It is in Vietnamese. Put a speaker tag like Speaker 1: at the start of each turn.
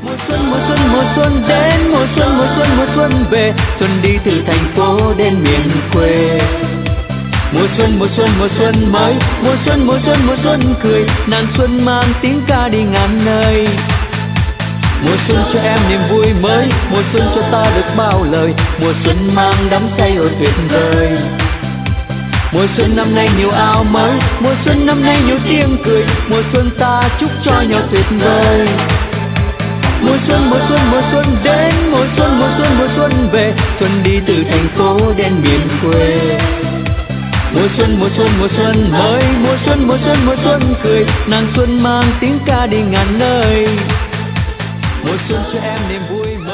Speaker 1: Mùa xuân, mùa xuân, mùa xuân đến, mùa xuân, mùa xuân, mùa xuân về, xuân đi từ thành phố đến miền quê. Mùa xuân, mùa xuân, mùa xuân mới, mùa xuân, mùa xuân, mùa xuân cười, nàng xuân mang tiếng ca đi ngàn nơi. Mùa xuân cho em niềm vui mới, mùa xuân cho ta được bao lời, mùa xuân mang đắm say ôi tuyệt vời. Mùa xuân năm nay nhiều áo mới, mùa xuân năm nay nhiều tiếng cười, mùa xuân ta chúc cho nhau tuyệt vời. Mùa xuân, mùa xuân, mùa xuân đến, mùa xuân, mùa xuân, mùa xuân về, xuân đi từ thành phố đến miền quê. Mùa xuân, mùa xuân, mùa xuân mới, mùa xuân, mùa xuân, mùa xuân cười, nàng xuân mang tiếng ca đi ngàn nơi. Mùa xuân cho em niềm vui mới.